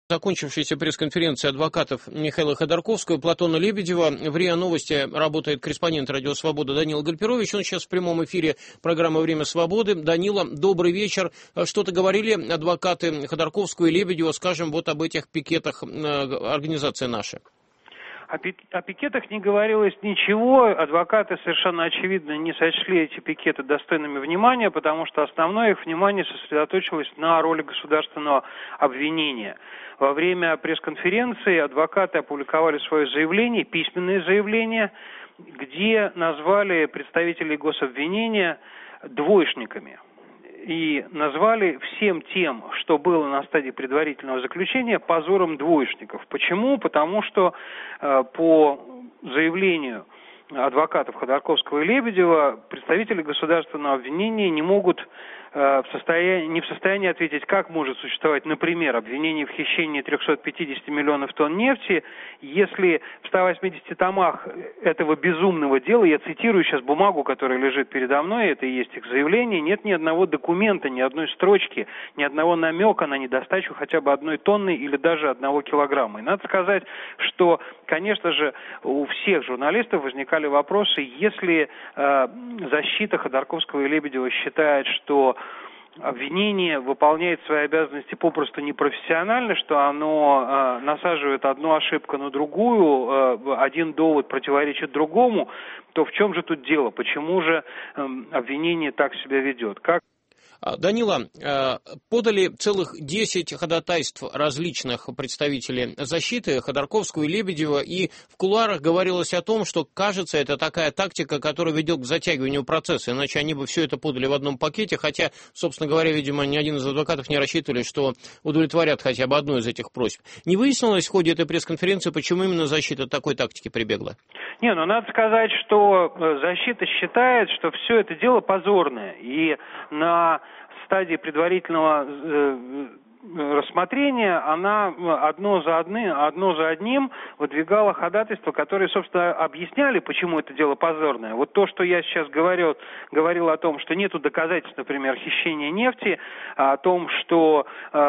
Закончившейся пресс-конференции адвокатов Михаила Ходорковского и Платона Лебедева. В РИА Новости работает корреспондент «Радио Свобода» Данила Гальперович. Он сейчас в прямом эфире программы «Время свободы». Данила, добрый вечер. Что-то говорили адвокаты Ходорковского и Лебедева, скажем, вот об этих пикетах организации «Наши». О пикетах не говорилось ничего. Адвокаты совершенно очевидно не сочли эти пикеты достойными внимания, потому что основное их внимание сосредоточилось на роли государственного обвинения. Во время пресс-конференции адвокаты опубликовали свое заявление, письменное заявление, где назвали представителей гособвинения двоечниками. И назвали всем тем, что было на стадии предварительного заключения, позором двоечников. Почему? Потому что по заявлению адвокатов Ходорковского и Лебедева представители государственного обвинения не могут не в состоянии ответить, как может существовать, например, обвинение в хищении 350 миллионов тонн нефти, если в 180 томах этого безумного дела, я цитирую сейчас бумагу, которая лежит передо мной, это и есть их заявление, нет ни одного документа, ни одной строчки, ни одного намека на недостачу хотя бы 1 тонны или даже 1 килограмма. И надо сказать, что, конечно же, у всех журналистов возникали вопросы, если защита Ходорковского и Лебедева считает, что обвинение выполняет свои обязанности попросту непрофессионально, что оно насаживает одну ошибку на другую, один довод противоречит другому, то в чем же тут дело? Почему же обвинение так себя ведет? Данила, подали целых 10 ходатайств различных представителей защиты Ходорковского и Лебедева, и в кулуарах говорилось о том, что, кажется, это такая тактика, которая ведет к затягиванию процесса, иначе они бы все это подали в одном пакете, хотя, собственно говоря, видимо, ни один из адвокатов не рассчитывали, что удовлетворят хотя бы одну из этих просьб. Не выяснилось в ходе этой пресс-конференции, почему именно защита к такой тактике прибегла? Надо сказать, что защита считает, что все это дело позорное, и на стадии предварительного рассмотрения она одно за одним выдвигала ходатайства, которые, собственно, объясняли, почему это дело позорное. Вот то, что я сейчас говорил о том, что нету доказательств, например, хищения нефти, о том, что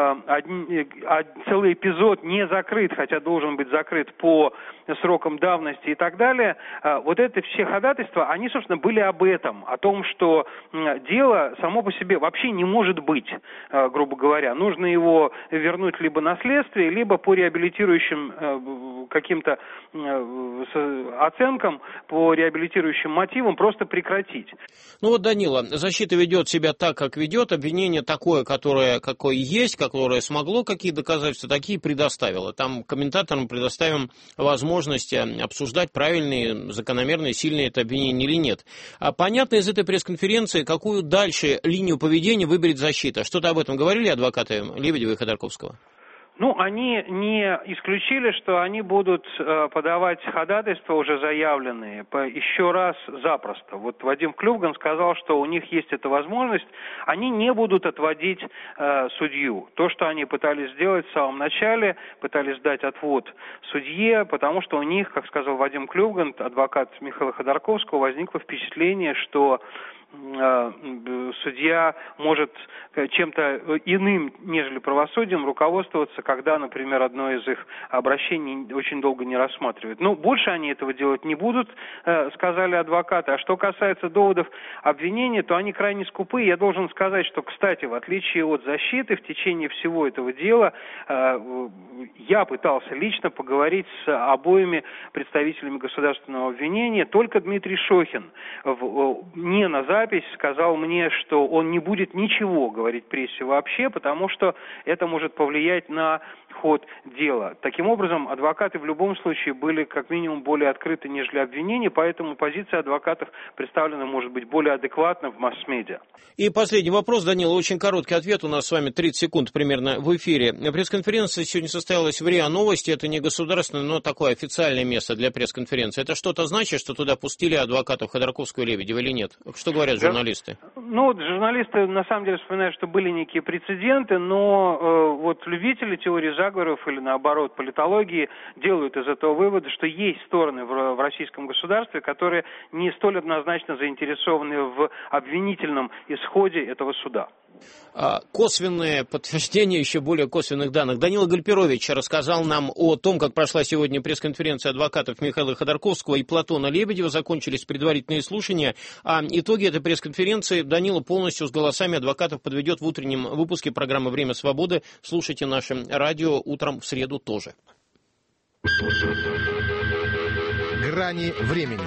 целый эпизод не закрыт, хотя должен быть закрыт по срокам давности и так далее, вот это все ходатайства, они, собственно, были об этом, о том, что дело само по себе вообще не может быть, грубо говоря. Нужно его вернуть либо на следствие, либо по реабилитирующим каким-то оценкам, по реабилитирующим мотивам просто прекратить. Данила, защита ведет себя так, как ведет, обвинение такое, какое есть, которое смогло, какие доказательства, такие предоставило. Там комментаторам предоставим возможность обсуждать, правильные, закономерные, сильные это обвинение или нет. Понятно из этой пресс-конференции, какую дальше линию поведения выберет защита? Что-то об этом говорили адвокаты Лебедева и Ходорковского? Они не исключили, что они будут подавать ходатайства уже заявленные еще раз запросто. Вот Вадим Клювган сказал, что у них есть эта возможность. Они не будут отводить судью. То, что они пытались сделать в самом начале, пытались дать отвод судье, потому что у них, как сказал Вадим Клювган, адвокат Михаила Ходорковского, возникло впечатление, что судья может чем-то иным, нежели правосудием, руководствоваться, когда, например, одно из их обращений очень долго не рассматривают. Больше они этого делать не будут, сказали адвокаты. А что касается доводов обвинения, то они крайне скупы. Я должен сказать, что, кстати, в отличие от защиты, в течение всего этого дела я пытался лично поговорить с обоими представителями государственного обвинения. Только Дмитрий Шохин не на запись сказал мне, что он не будет ничего говорить прессе вообще, потому что это может повлиять на ход дела. Таким образом, адвокаты в любом случае были как минимум более открыты, нежели обвинения, поэтому позиция адвокатов представлена, может быть, более адекватно в масс-медиа. И последний вопрос, Данила, очень короткий ответ, у нас с вами 30 секунд примерно в эфире. Пресс-конференция сегодня состоялась в РИА Новости, это не государственное, но такое официальное место для пресс-конференции. Это что-то значит, что туда пустили адвокатов Ходорковского и Лебедева или нет? Что говорят журналисты? Журналисты на самом деле вспоминают, что были некие прецеденты, но вот любители теории заговоров или наоборот политологии делают из этого вывода, что есть стороны в российском государстве, которые не столь однозначно заинтересованы в обвинительном исходе этого суда. Косвенное подтверждение еще более косвенных данных. Данила Гальперович рассказал нам о том, как прошла сегодня пресс-конференция адвокатов Михаила Ходорковского и Платона Лебедева. Закончились предварительные слушания. А итоги этой пресс-конференции Данила полностью с голосами адвокатов подведет в утреннем выпуске программы «Время свободы». Слушайте наше радио утром в среду тоже. Грани времени.